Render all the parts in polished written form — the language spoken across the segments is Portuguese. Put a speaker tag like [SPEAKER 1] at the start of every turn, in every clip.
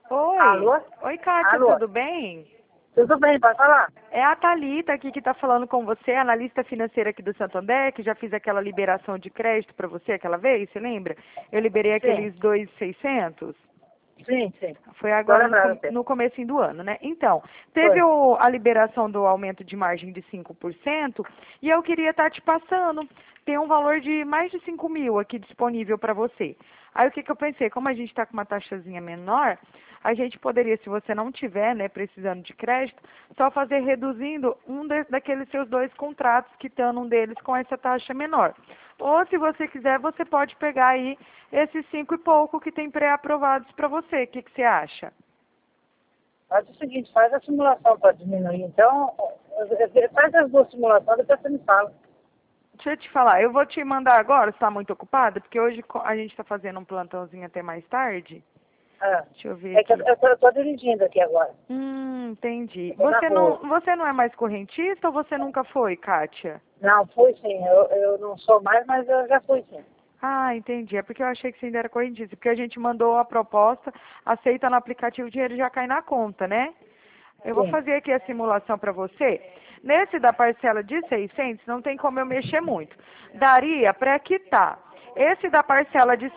[SPEAKER 1] Oi.
[SPEAKER 2] Alô?
[SPEAKER 1] Oi, Kátia,
[SPEAKER 2] Alô?
[SPEAKER 1] tudo bem?
[SPEAKER 2] Tudo bem, pode falar?
[SPEAKER 1] É a Thalita aqui que está falando com você, analista financeira aqui do Santander, que já fiz aquela liberação de crédito para você aquela vez, você lembra? Eu liberei
[SPEAKER 2] Sim,
[SPEAKER 1] aqueles 2.600.
[SPEAKER 2] sim.
[SPEAKER 1] Foi
[SPEAKER 2] Tô
[SPEAKER 1] agora
[SPEAKER 2] lembrada, Pedro.
[SPEAKER 1] no comecinho do ano, né? Então, teve
[SPEAKER 2] Foi.
[SPEAKER 1] a liberação do aumento de margem de 5% e eu queria estar te passando. Tem um valor de mais de 5 mil aqui disponível para você. Aí o que que eu pensei? Como a gente está com uma taxazinha menor, a gente poderia, se você não tiver, né, precisando de crédito, só fazer reduzindo daqueles seus dois contratos, quitando um deles com essa taxa menor. Ou, se você quiser, você pode pegar aí esses 5 e pouco que tem pré-aprovados para você. O que que você acha?
[SPEAKER 2] Faz o seguinte, faz a simulação para diminuir. Então, faz as duas simulações, depois você me fala.
[SPEAKER 1] Deixa eu te falar, eu vou te mandar agora, você está muito ocupada? Porque hoje a gente está fazendo um plantãozinho até mais tarde.
[SPEAKER 2] Ah,
[SPEAKER 1] Deixa eu ver
[SPEAKER 2] é que
[SPEAKER 1] aqui.
[SPEAKER 2] eu tô dirigindo aqui agora.
[SPEAKER 1] Entendi.
[SPEAKER 2] Eu tô na rua.
[SPEAKER 1] Você não é mais correntista ou você nunca foi, Kátia?
[SPEAKER 2] Não, fui sim. Eu não sou mais, mas eu já fui sim.
[SPEAKER 1] Ah, entendi. É porque eu achei que você ainda era correntista. Porque a gente mandou a proposta, aceita no aplicativo, o dinheiro já cai na conta, né? Eu vou
[SPEAKER 2] Sim.
[SPEAKER 1] fazer aqui a simulação para você. Nesse da parcela de 600, não tem como eu mexer muito. Daria para quitar. Esse da parcela de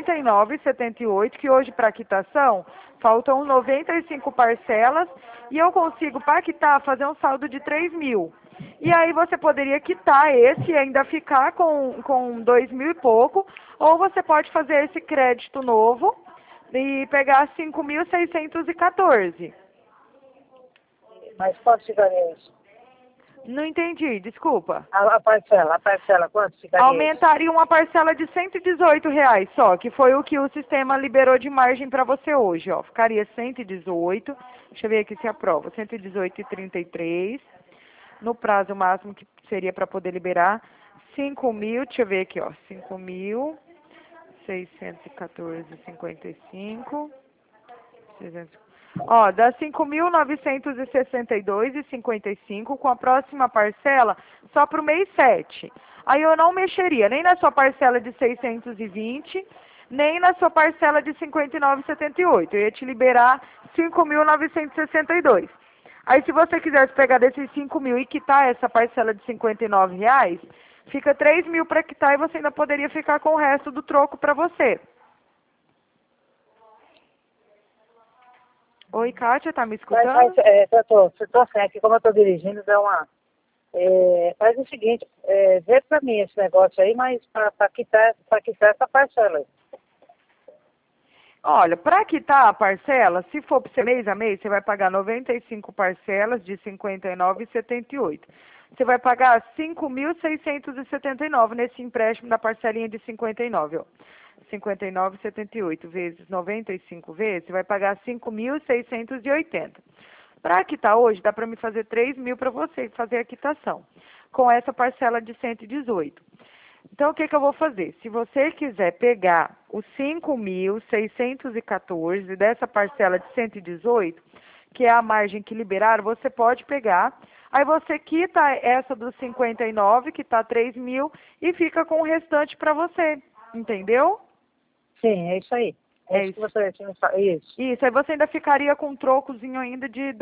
[SPEAKER 1] 59,78, que hoje para quitação, faltam 95 parcelas, e eu consigo para quitar fazer um saldo de 3 mil. E aí você poderia quitar esse e ainda ficar com 2 mil e pouco, ou você pode fazer esse crédito novo e pegar 5.614.
[SPEAKER 2] Mas quanto ficaria isso?
[SPEAKER 1] Não entendi, desculpa.
[SPEAKER 2] A parcela, quanto ficaria isso?
[SPEAKER 1] Aumentaria uma parcela de R$ 118 só, que foi o que o sistema liberou de margem para você hoje, ó. Ficaria 118, deixa eu ver aqui se aprova, 118,33, no prazo máximo que seria para poder liberar 5 mil, deixa eu ver aqui, ó, 5.614,55, 300. Ó, dá 5.962,55 com a próxima parcela só para o mês 7. Aí eu não mexeria nem na sua parcela de 620, nem na sua parcela de 59,78. Eu ia te liberar 5.962. Aí, se você quisesse pegar desses 5 mil e quitar essa parcela de R$ 59, fica 3 mil para quitar e você ainda poderia ficar com o resto do troco para você. Oi, Kátia, tá me escutando?
[SPEAKER 2] Eu tô sem aqui, como eu tô dirigindo, dá uma... faz o seguinte, vê pra mim esse negócio aí, mas pra quitar essa parcela aí.
[SPEAKER 1] Olha, para quitar a parcela, se for para ser mês a mês, você vai pagar 95 parcelas de 59,78. Você vai pagar 5.679 nesse empréstimo da parcelinha de 59, ó. 59,78 vezes 95 vezes, você vai pagar 5.680. Para quitar hoje, dá para me fazer 3 mil para você fazer a quitação, com essa parcela de 118. Então, o que que eu vou fazer? Se você quiser pegar os 5.614 dessa parcela de 118, que é a margem que liberaram, você pode pegar. Aí você quita essa dos 59, que está 3 mil, e fica com o restante para você. Entendeu?
[SPEAKER 2] Sim, é isso aí. É
[SPEAKER 1] É
[SPEAKER 2] isso que
[SPEAKER 1] isso.
[SPEAKER 2] você tinha me falado. Isso.
[SPEAKER 1] Isso, aí você ainda ficaria com um trocozinho ainda de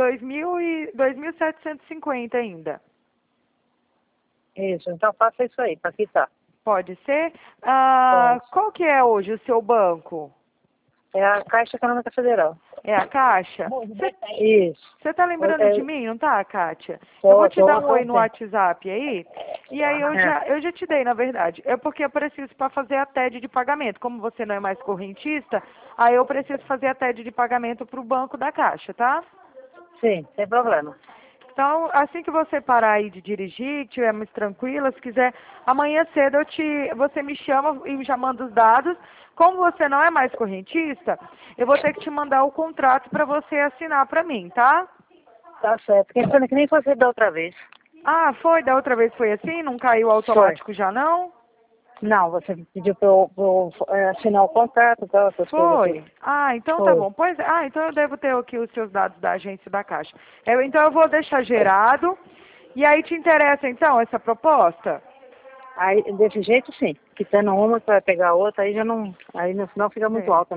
[SPEAKER 1] 2.750 ainda.
[SPEAKER 2] Isso. Então faça isso aí, pra quitar.
[SPEAKER 1] Pode ser?
[SPEAKER 2] Pode.
[SPEAKER 1] Qual que é hoje o seu banco?
[SPEAKER 2] É a Caixa Econômica Federal.
[SPEAKER 1] É a Caixa?
[SPEAKER 2] Isso.
[SPEAKER 1] Você tá lembrando de mim, não tá, Kátia? Eu vou
[SPEAKER 2] Tô,
[SPEAKER 1] te dar
[SPEAKER 2] tô,
[SPEAKER 1] um oi
[SPEAKER 2] tô
[SPEAKER 1] no
[SPEAKER 2] sim.
[SPEAKER 1] WhatsApp aí, e aí eu já te dei, na verdade. É porque eu preciso para fazer a TED de pagamento. Como você não é mais correntista, aí eu preciso fazer a TED de pagamento pro banco da Caixa, tá?
[SPEAKER 2] Sim, sem problema.
[SPEAKER 1] Então, assim que você parar aí de dirigir, que estiver mais tranquila, se quiser, amanhã cedo você me chama e já manda os dados. Como você não é mais correntista, eu vou ter que te mandar o contrato para você assinar para mim, tá?
[SPEAKER 2] Tá certo. Que nem você da outra vez.
[SPEAKER 1] Ah, foi? Da outra vez foi assim? Não caiu
[SPEAKER 2] Foi.
[SPEAKER 1] automático já não?
[SPEAKER 2] Não, você pediu pra eu assinar o contrato e tal, essas coisas
[SPEAKER 1] Foi.
[SPEAKER 2] assim.
[SPEAKER 1] Ah, então tá
[SPEAKER 2] Foi.
[SPEAKER 1] bom. Pois, então eu devo ter aqui os seus dados da agência da Caixa. Então eu vou deixar gerado. E aí te interessa então essa proposta?
[SPEAKER 2] Aí, desse jeito, sim. Quitando uma, você vai pegar outra, aí já não. Aí no final fica muito
[SPEAKER 1] É.
[SPEAKER 2] alta, né?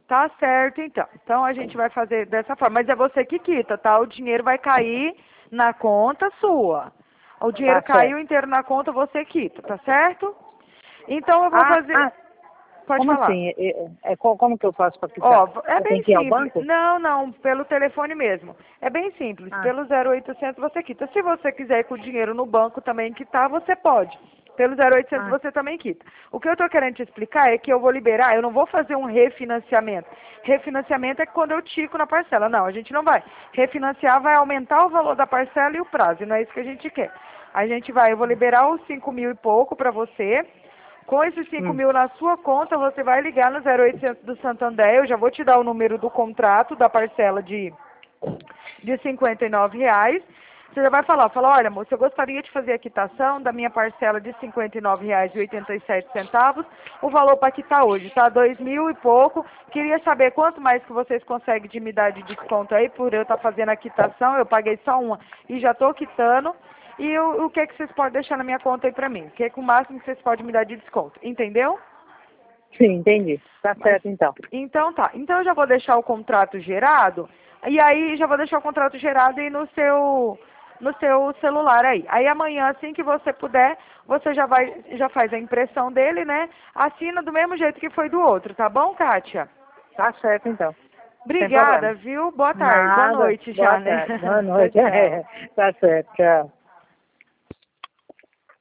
[SPEAKER 1] Tá certo, então. Então a gente vai fazer dessa forma. Mas é você que quita, tá? O dinheiro vai cair na conta sua. O dinheiro
[SPEAKER 2] Tá
[SPEAKER 1] caiu
[SPEAKER 2] certo.
[SPEAKER 1] inteiro na conta, você quita, tá certo? Então eu vou
[SPEAKER 2] Ah,
[SPEAKER 1] fazer.
[SPEAKER 2] ah,
[SPEAKER 1] Pode
[SPEAKER 2] como
[SPEAKER 1] falar.
[SPEAKER 2] assim? Como que eu faço para
[SPEAKER 1] Ó,
[SPEAKER 2] quitar?
[SPEAKER 1] é
[SPEAKER 2] Eu tenho
[SPEAKER 1] bem
[SPEAKER 2] que ir ao
[SPEAKER 1] simples.
[SPEAKER 2] banco?
[SPEAKER 1] Não, não, pelo telefone mesmo. É bem simples.
[SPEAKER 2] Ah,
[SPEAKER 1] Pelo 0800 você quita. Se você quiser ir com o dinheiro no banco também quitar, você pode. Pelo 0800
[SPEAKER 2] ah,
[SPEAKER 1] você também quita. O que eu estou querendo te explicar é que eu vou liberar, eu não vou fazer um refinanciamento. Refinanciamento é quando eu tico na parcela. Não, a gente não vai. Refinanciar vai aumentar o valor da parcela e o prazo, e não é isso que a gente quer. A gente vai, eu vou liberar os 5.000 e pouco para você. Com esses 5.000 na sua conta, você vai ligar no 0800 do Santander. Eu já vou te dar o número do contrato da parcela de R$ 59. Você já vai falar, olha, moça, eu gostaria de fazer a quitação da minha parcela de R$ 59,87. O valor para quitar hoje, tá? 2.000 e pouco. Queria saber quanto mais que vocês conseguem de me dar de desconto aí por eu estar fazendo a quitação. Eu paguei só uma e já estou quitando. E o que que vocês podem deixar na minha conta aí pra mim? O que é que o máximo que vocês podem me dar de desconto? Entendeu?
[SPEAKER 2] sim, entendi. Tá
[SPEAKER 1] Mas,
[SPEAKER 2] certo, então.
[SPEAKER 1] então tá. Então eu já vou deixar o contrato gerado. E aí já vou deixar o contrato gerado aí no seu celular aí. Aí amanhã, assim que você puder, você já faz a impressão dele, né? Assina do mesmo jeito que foi do outro, tá bom, Kátia?
[SPEAKER 2] Tá certo, então. Sem problema.
[SPEAKER 1] Obrigada, viu? Boa tarde. Boa
[SPEAKER 2] Nada.
[SPEAKER 1] noite
[SPEAKER 2] Boa
[SPEAKER 1] já, né?
[SPEAKER 2] tarde. Boa
[SPEAKER 1] Tchau,
[SPEAKER 2] noite.
[SPEAKER 1] tchau.
[SPEAKER 2] Tá certo, tchau.